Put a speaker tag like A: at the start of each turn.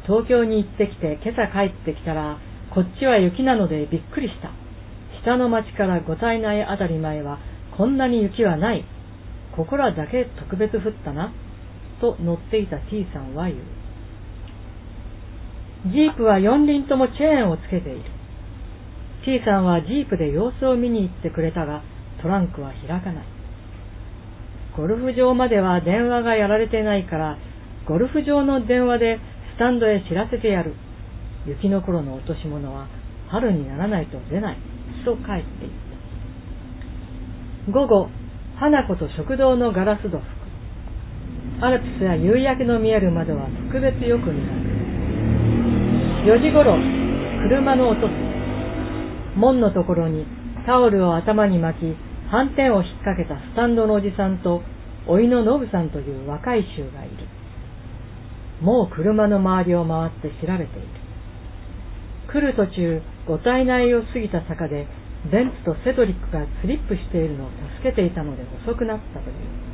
A: 東京に行ってきて今朝帰ってきたら、こっちは雪なのでびっくりした。北の町から五体内あたり前はこんなに雪はない。ここらだけ特別降ったな。と乗っていた T さんは言う。ジープは4輪ともチェーンをつけている。T さんはジープで様子を見に行ってくれたが、トランクは開かない。ゴルフ場までは電話がやられてないから、ゴルフ場の電話でスタンドへ知らせてやる。雪の頃の落とし物は春にならないと出ない。と帰っていった。午後、花子と食堂のガラス戸吹く。アルプスや夕焼けの見える窓は特別よく見える。4時頃、車の音する。門のところにタオルを頭に巻き、斑点を引っ掛けたスタンドのおじさんと、おいのノブさんという若い衆がいる。もう車の周りを回って調べている。来る途中、五体内を過ぎた坂で、ベンツとセドリックがスリップしているのを助けていたので遅くなったという。